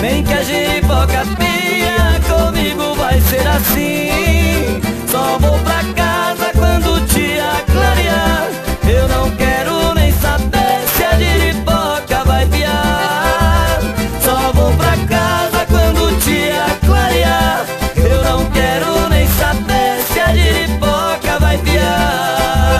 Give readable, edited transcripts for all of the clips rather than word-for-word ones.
Nem que a giripoca pia, comigo vai ser assim. Só vou pra casa quando o dia clarear. Eu não quero nem saber se a giripoca vai piar. Só vou pra casa quando o dia clarear. Eu não quero nem saber se a giripoca vai piar.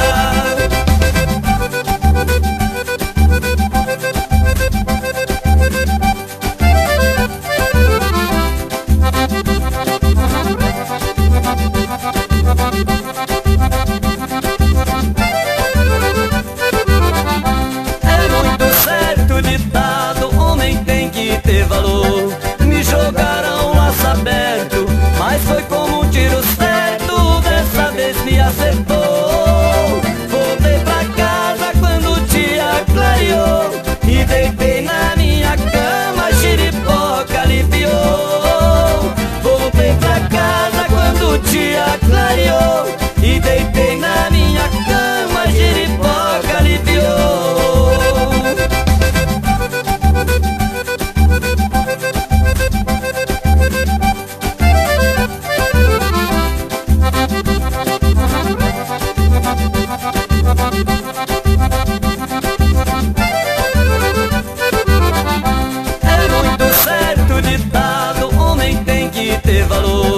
Me jogaram laço aberto, mas foi como um tiro certo, dessa vez me acertou. Voltei pra casa quando o dia clareou e deitei na minha cama, a giripoca aliviou. Voltei pra casa quando o dia clareou e deitei na minha cama, a giripoca aliviou. É muito certo ditado, homem tem que ter valor.